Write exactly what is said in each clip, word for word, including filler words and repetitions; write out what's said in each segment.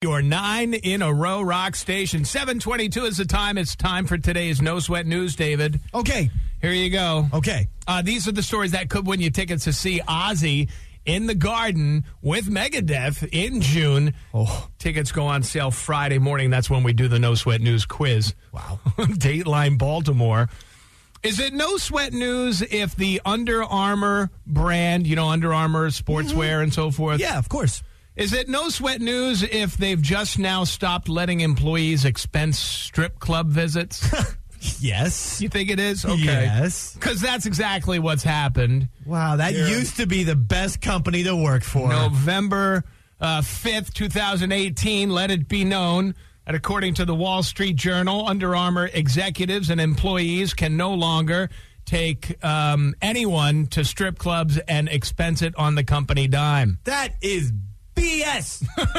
Your nine in a row rock station. seven twenty-two is the time. It's time for today's No Sweat News, David. Okay. Here you go. Okay. Uh, these are the stories that could win you tickets to see Ozzy in the Garden with Megadeth in June. Oh. Tickets go on sale Friday morning. That's when we do the No Sweat News quiz. Wow. Dateline Baltimore. Is it no sweat news if the Under Armour brand, you know, Under Armour sportswear mm-hmm. and so forth? Yeah, of course. Is it no sweat news if they've just now stopped letting employees expense strip club visits? Yes. You think it is? Okay. Yes. Because that's exactly what's happened. Wow, that Here. used to be the best company to work for. November uh, fifth, twenty eighteen, let it be known that according to the Wall Street Journal, Under Armour executives and employees can no longer take um, anyone to strip clubs and expense it on the company dime. That is B S.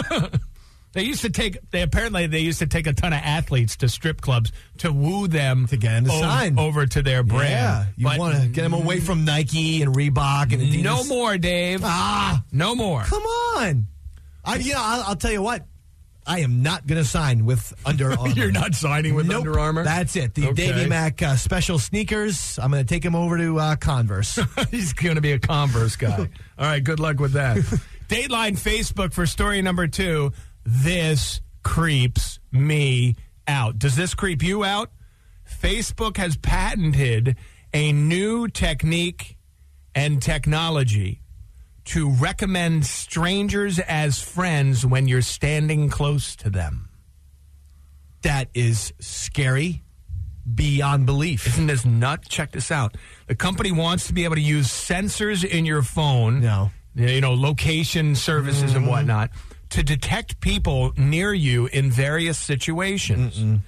They used to take, they apparently they used to take a ton of athletes to strip clubs to woo them to get them to o- sign over to their brand. Yeah, you want to get them away from Nike and Reebok and Adidas. No more, Dave. Ah, no more. Come on. I, you know, I'll, I'll tell you what. I am not going to sign with Under Armour. You're not signing with nope. Under Armour? That's it. The Okay. Davy Mac uh, special sneakers. I'm going to take him over to uh, Converse. He's going to be a Converse guy. All right, good luck with that. Dateline Facebook for story number two. This creeps me out. Does this creep you out? Facebook has patented a new technique and technology to recommend strangers as friends when you're standing close to them. That is scary beyond belief. Isn't this nut? Check this out. The company wants to be able to use sensors in your phone, No. you know, location services Mm-hmm. and whatnot, to detect people near you in various situations. Mm-mm.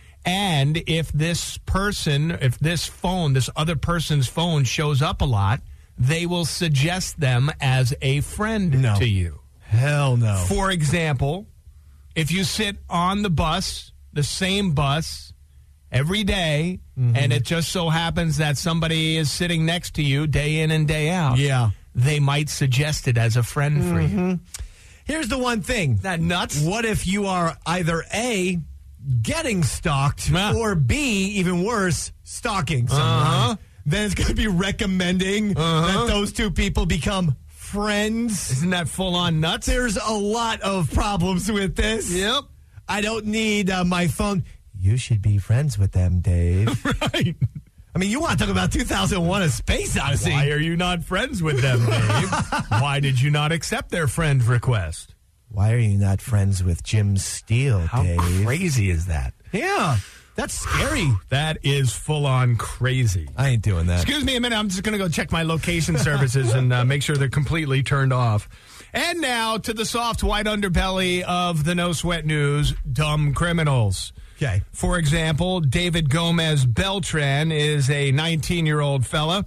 And if this person, if this phone, this other person's phone shows up a lot, they will suggest them as a friend No. to you. Hell no. For example, if you sit on the bus, the same bus, every day, mm-hmm. and it just so happens that somebody is sitting next to you day in and day out, Yeah. they might suggest it as a friend mm-hmm. for you. Here's the one thing. That nuts? What if you are either A, getting stalked, Ah. or B, even worse, stalking someone? Uh-huh. Then it's going to be recommending Uh-huh. that those two people become friends. Isn't that full on nuts? There's a lot of problems with this. Yep. I don't need uh, my phone. You should be friends with them, Dave. Right. I mean, you want to talk about two thousand one: A Space Odyssey. Why are you not friends with them, Dave? Why did you not accept their friend request? Why are you not friends with Jim Steele, How Dave? crazy is that? Yeah, that's scary. That is full on crazy. I ain't doing that. Excuse me a minute. I'm just going to go check my location services and uh, make sure they're completely turned off. And now to the soft white underbelly of the No Sweat News, dumb criminals. Okay. For example, David Gomez Beltran is a nineteen-year-old fella,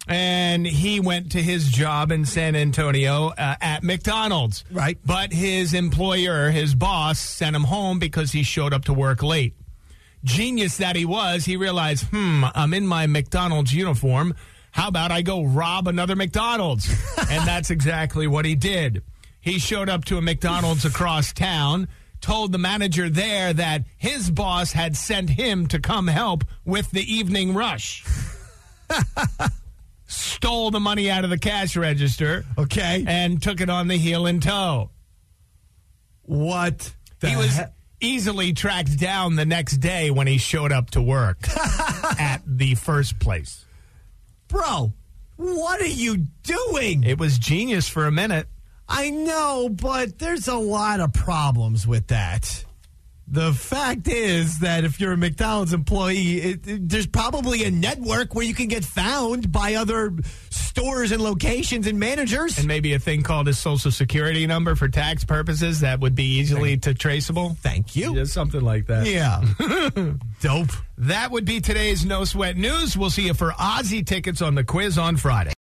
and he went to his job in San Antonio uh, at McDonald's. Right. But his employer, his boss, sent him home because he showed up to work late. Genius that he was, he realized, hmm, I'm in my McDonald's uniform. How about I go rob another McDonald's? And that's exactly what he did. He showed up to a McDonald's across town, told the manager there that his boss had sent him to come help with the evening rush. Stole the money out of the cash register. Okay. And took it on the heel and toe. What the He was heck? easily tracked down the next day when he showed up to work at the first place. Bro, what are you doing? It was genius for a minute. I know, but there's a lot of problems with that. The fact is that if you're a McDonald's employee, it, it, there's probably a network where you can get found by other stores and locations and managers. And maybe a thing called his social security number for tax purposes that would be easily to traceable. Thank you. Yeah, something like that. Yeah. Dope. That would be today's No Sweat News. We'll see you for Ozzy tickets on the quiz on Friday.